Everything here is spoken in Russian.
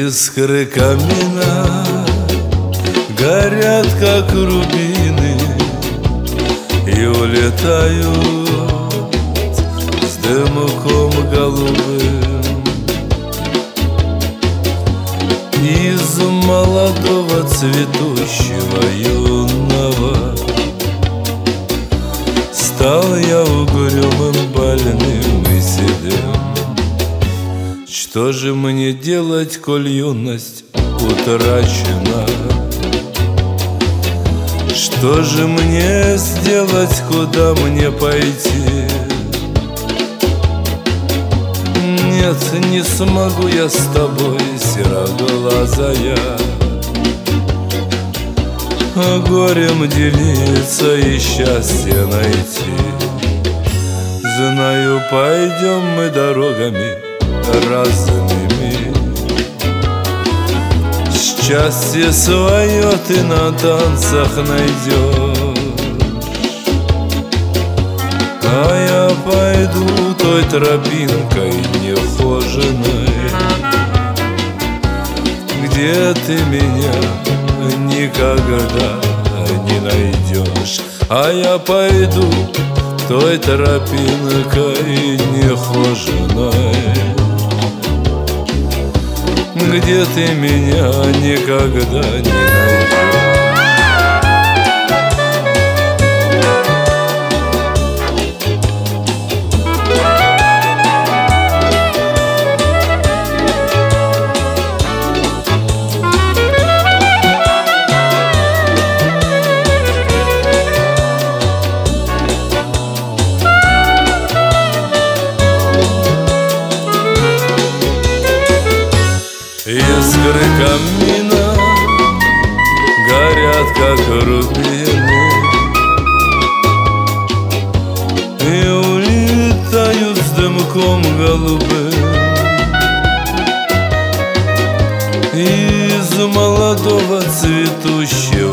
Искры камина горят, как рубины, и улетают с дымком голубым. Из молодого цветущего юного стал я угрюмым, больным и седым. Что же мне делать, коль юность утрачена? Что же мне сделать, куда мне пойти? Нет, не смогу я с тобой, сероглазая, горем делиться и счастье найти. Знаю, пойдем мы дорогами разными, счастье свое ты на танцах найдешь, а я пойду той тропинкой нехоженой, где ты меня никогда не найдешь. А я пойду той тропинкой нехоженой, где ты меня никогда не найдешь. Искры камина горят, как рубины, и улетают с дымком голубым. Из молодого цветущего